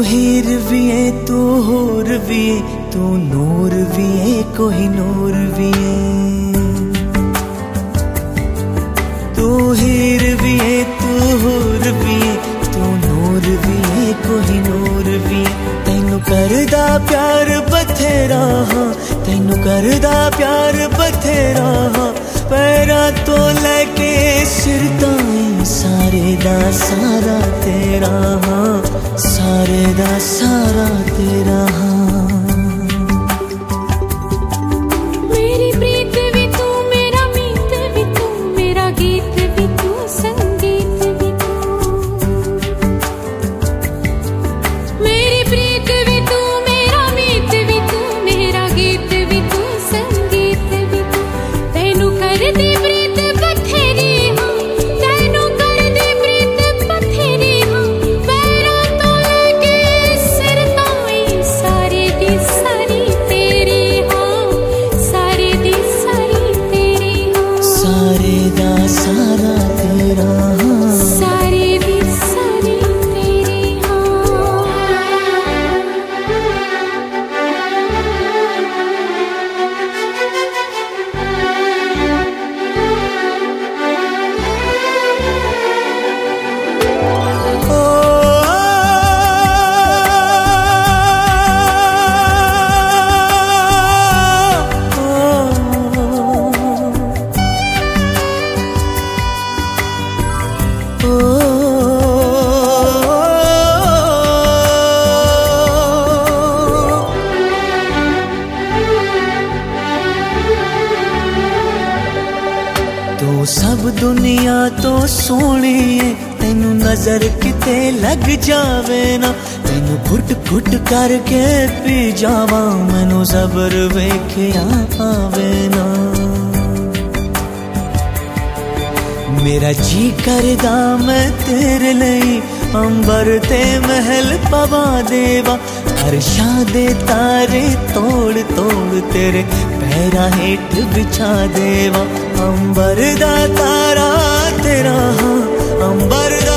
हीर भी है तू होर भी है, तू नूर भी है कोई नूर भी है। तू हीर भी है तू होर भी है, तू नूर भी है कोई नूर भी है। तैनू करदा प्यार बथेरा हाँ, तैनू करदा प्यार बथेरा हाँ। पैरा तो लेके सिर ताईं सारे दा सारा तेरा हाँ, सारे दा सारा तेरा हाँ। मेरी प्रीत भी तू, मेरा मीत भी तू, मेरा गीत भी तू, संगीत भी तू। मेरी प्रीत भी तू, मेरा मीत भी तू, मेरा गीत भी तू, संगीत भी तू। तैनू कर दी प्रीत बथेरी हाँ, तैनू कर दी प्रीत बथेरी हाँ। पैरा तो लेके सिर ताईं सारे दी सारी तेरी हाँ, सारे दी सारी तेरी हाँ। सारे दा सारा तेरा हाँ, सारे दी सारी तेरी हाँ। तू सब दुनिया तो सोहनी है, तैनू नजर किते लग जावे ना। तैनू घुट घुट करके पी जावा, मैनू जबर वेखिया आवे ना। मेरा जी करदा मैं तेरे लई अंबर ते महल पवा देवा। अरशा दे तारे तोड़ तोड़ तेरे पैरा हेठ बिछा देवा। अंबर दा तारा तेरा हाँ, अंबर दा